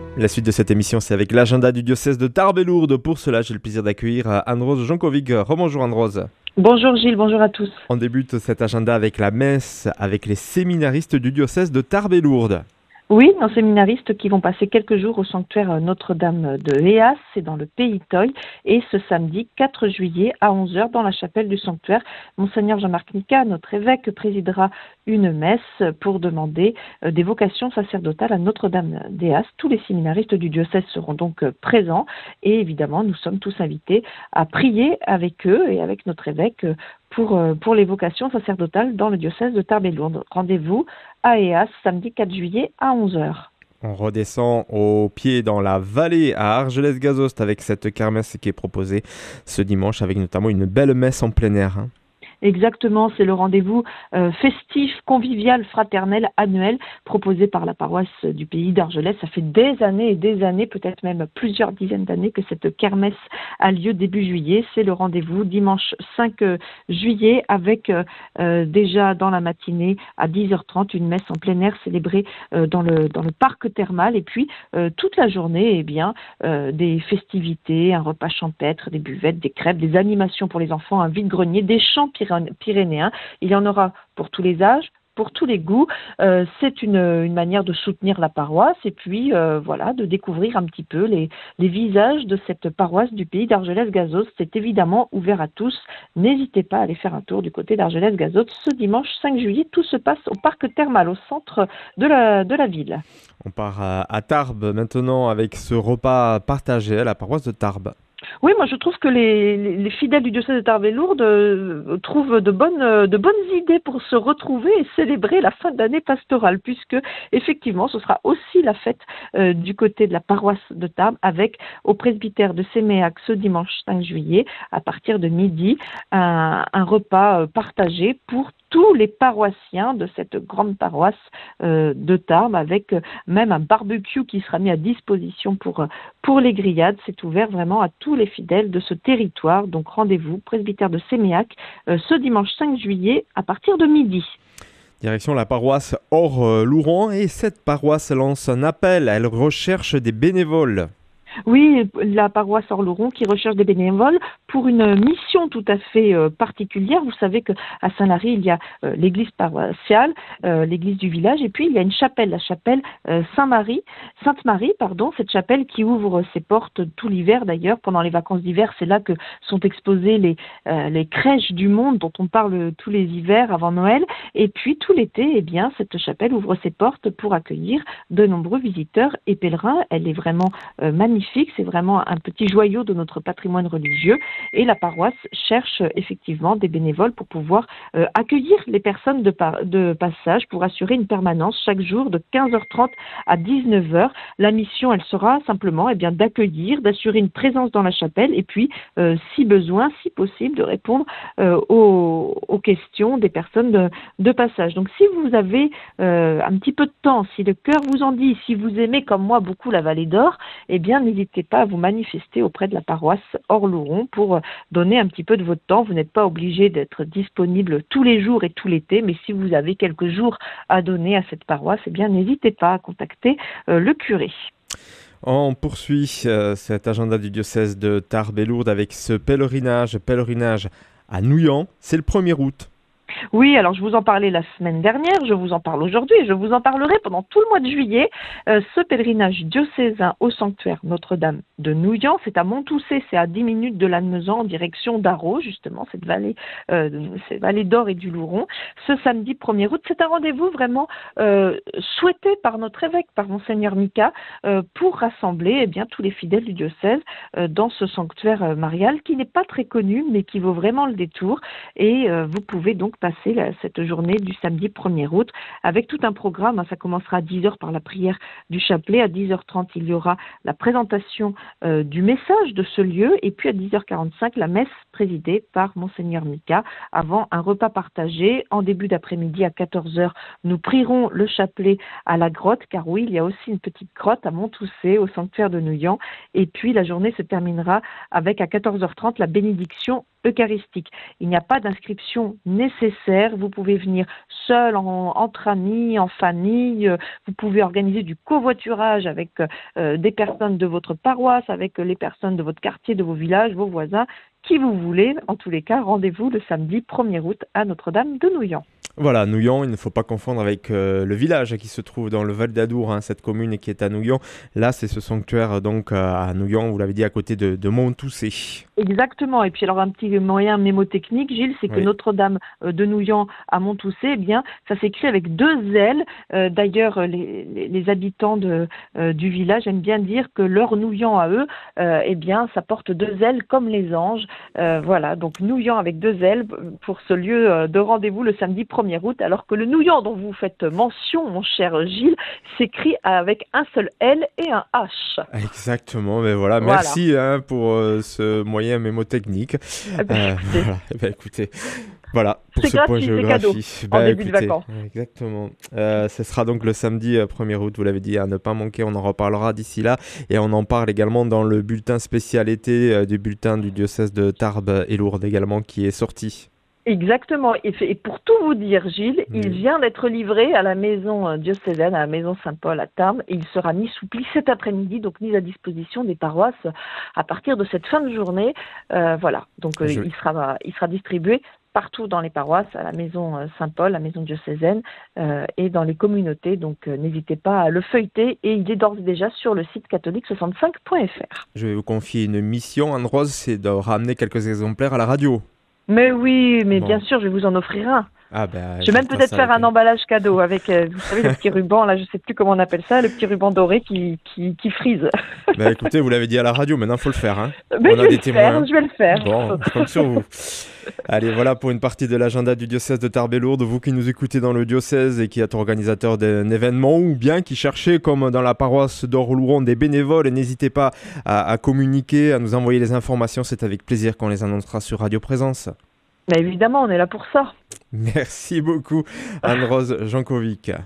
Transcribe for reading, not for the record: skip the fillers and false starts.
La suite de cette émission, c'est avec l'agenda du diocèse de Tarbes-et-Lourdes. Pour cela, j'ai le plaisir d'accueillir Anne-Rose Jankovic. Rebonjour Anne-Rose. Bonjour Gilles, bonjour à tous. On débute cet agenda avec la messe, avec les séminaristes du diocèse de Tarbes-et-Lourdes. Oui, nos séminaristes qui vont passer quelques jours au sanctuaire Notre-Dame de Héas, c'est dans le Pays Toy, et ce samedi 4 juillet à 11 heures dans la chapelle du sanctuaire, Monseigneur Jean-Marc Nica, notre évêque, présidera une messe pour demander des vocations sacerdotales à Notre-Dame d'Héas. Tous les séminaristes du diocèse seront donc présents et évidemment nous sommes tous invités à prier avec eux et avec notre évêque pour les vocations sacerdotales dans le diocèse de Tarbes-et-Lourdes. Rendez-vous à Héas, samedi 4 juillet à 11 heures. On redescend au pied dans la vallée à Argelès-Gazost avec cette kermesse qui est proposée ce dimanche avec notamment une belle messe en plein air. Exactement, c'est le rendez-vous festif, convivial, fraternel, annuel, proposé par la paroisse du pays d'Argelès. Ça fait des années et des années, peut-être même plusieurs dizaines d'années que cette kermesse a lieu début juillet. C'est le rendez-vous dimanche 5 juillet avec déjà dans la matinée à 10h30 une messe en plein air célébrée dans le parc thermal et puis toute la journée des festivités, un repas champêtre, des buvettes, des crêpes, des animations pour les enfants, un vide-grenier, des chants pyrénéens. Il y en aura pour tous les âges, pour tous les goûts. C'est une manière de soutenir la paroisse et puis de découvrir un petit peu les visages de cette paroisse du pays d'Argelès-Gazost. C'est évidemment ouvert à tous. N'hésitez pas à aller faire un tour du côté d'Argelès-Gazost ce dimanche 5 juillet. Tout se passe au parc thermal, au centre de la ville. On part à Tarbes maintenant avec ce repas partagé à la paroisse de Tarbes. Oui, moi je trouve que les fidèles du diocèse de Tarbes-et-Lourdes trouvent de bonnes idées pour se retrouver et célébrer la fin d'année pastorale, puisque effectivement ce sera aussi la fête du côté de la paroisse de Tarbes avec au presbytère de Séméac ce dimanche 5 juillet à partir de midi un repas partagé pour tous les paroissiens de cette grande paroisse de Tarbes avec même un barbecue qui sera mis à disposition pour les grillades. C'est ouvert vraiment à tous les fidèles de ce territoire. Donc rendez-vous, presbytère de Séméac, ce dimanche 5 juillet à partir de midi. Direction la paroisse Or-Louron et cette paroisse lance un appel. Elle recherche des bénévoles. Oui, la paroisse Or-Louron qui recherche des bénévoles pour une mission tout à fait particulière. Vous savez qu'à Saint-Lary, il y a l'église paroissiale, l'église du village, et puis il y a une chapelle, la chapelle Sainte-Marie, cette chapelle qui ouvre ses portes tout l'hiver d'ailleurs. Pendant les vacances d'hiver, c'est là que sont exposées les crèches du monde dont on parle tous les hivers avant Noël. Et puis tout l'été, cette chapelle ouvre ses portes pour accueillir de nombreux visiteurs et pèlerins. Elle est vraiment magnifique. C'est vraiment un petit joyau de notre patrimoine religieux et la paroisse cherche effectivement des bénévoles pour pouvoir accueillir les personnes de passage pour assurer une permanence chaque jour de 15h30 à 19h. La mission, elle sera simplement d'accueillir, d'assurer une présence dans la chapelle et puis si besoin, si possible, de répondre aux questions des personnes de passage. Donc si vous avez un petit peu de temps, si le cœur vous en dit, si vous aimez comme moi beaucoup la Vallée d'Or, n'hésitez pas à vous manifester auprès de la paroisse Or-Louron pour donner un petit peu de votre temps. Vous n'êtes pas obligé d'être disponible tous les jours et tout l'été, mais si vous avez quelques jours à donner à cette paroisse, n'hésitez pas à contacter le curé. On poursuit cet agenda du diocèse de Tarbes-et-Lourdes avec ce pèlerinage à Nouillan. C'est le 1er août. Oui, alors je vous en parlais la semaine dernière, je vous en parle aujourd'hui et je vous en parlerai pendant tout le mois de juillet. Ce pèlerinage diocésain au sanctuaire Notre-Dame de Nouillan, c'est à Montoussé, c'est à 10 minutes de Lannemezan en direction d'Arros, justement, cette vallée d'Or et du Louron. Ce samedi 1er août, c'est un rendez-vous vraiment souhaité par notre évêque, par Monseigneur Nica, pour rassembler tous les fidèles du diocèse dans ce sanctuaire marial qui n'est pas très connu mais qui vaut vraiment le détour. Et vous pouvez donc passer cette journée du samedi 1er août avec tout un programme. Ça commencera à 10h par la prière du chapelet. À 10h30, il y aura la présentation du message de ce lieu. Et puis à 10h45, la messe présidée par Monseigneur Nica avant un repas partagé. En début d'après-midi à 14h, nous prierons le chapelet à la grotte, car oui, il y a aussi une petite grotte à Montoussé, au sanctuaire de Nouillan. Et puis la journée se terminera avec à 14h30 la bénédiction eucharistique. Il n'y a pas d'inscription nécessaire. Vous pouvez venir seul, entre amis, en famille. Vous pouvez organiser du covoiturage avec des personnes de votre paroisse, avec les personnes de votre quartier, de vos villages, vos voisins, qui vous voulez. En tous les cas, rendez-vous le samedi 1er août à Notre-Dame de Nouillan. Voilà, Nouillan, il ne faut pas confondre avec le village qui se trouve dans le Val d'Adour, cette commune qui est à Nouillan. Là, c'est ce sanctuaire donc à Nouillan, vous l'avez dit, à côté de Monttoussé. Exactement. Et puis alors un petit moyen mémotechnique, Gilles, c'est que Notre-Dame de Nouillan à Monttoussé, eh bien, ça s'écrit avec 2 L. D'ailleurs, les habitants du village aiment bien dire que leur Nouillan à eux, eh bien, ça porte 2 L comme les anges. Voilà, donc Nouillan avec 2 L pour ce lieu de rendez-vous le samedi 1er août, alors que le Nouillan dont vous faites mention, mon cher Gilles, s'écrit avec un seul L et un H. Exactement, mais voilà. Merci pour ce moyen mémotechnique. Écoutez, voilà pour ce point géographie. En début de vacances. Exactement. Ce sera donc le samedi 1er août, vous l'avez dit, à ne pas manquer. On en reparlera d'ici là et on en parle également dans le bulletin spécial été du bulletin du diocèse de Tarbes et Lourdes également qui est sorti. Exactement. Et pour tout vous dire, Gilles, il vient d'être livré à la maison diocésaine, à la maison Saint-Paul à Tarbes, et il sera mis sous pli cet après-midi, donc mis à disposition des paroisses à partir de cette fin de journée. Voilà. Donc il sera distribué partout dans les paroisses, à la maison Saint-Paul, la maison diocésaine, et dans les communautés. Donc n'hésitez pas à le feuilleter, et il est d'ores et déjà sur le site catholique65.fr. Je vais vous confier une mission, Anne-Rose, c'est de ramener quelques exemplaires à la radio. Mais oui, bien sûr, je vais vous en offrir un. Je vais même peut-être faire un emballage cadeau avec, vous savez, le petit ruban, là, je sais plus comment on appelle ça, le petit ruban doré qui frise. Écoutez, vous l'avez dit à la radio, maintenant il faut le faire. Je vais le faire. Bon, je compte sur vous. Allez, voilà pour une partie de l'agenda du diocèse de Tarbes et Lourdes. Vous qui nous écoutez dans le diocèse et qui êtes organisateur d'un événement ou bien qui cherchez, comme dans la paroisse d'Orlouron, des bénévoles, n'hésitez pas à communiquer, à nous envoyer les informations. C'est avec plaisir qu'on les annoncera sur Radio Présence. Mais évidemment, on est là pour ça. Merci beaucoup, Anne-Rose Jankovic.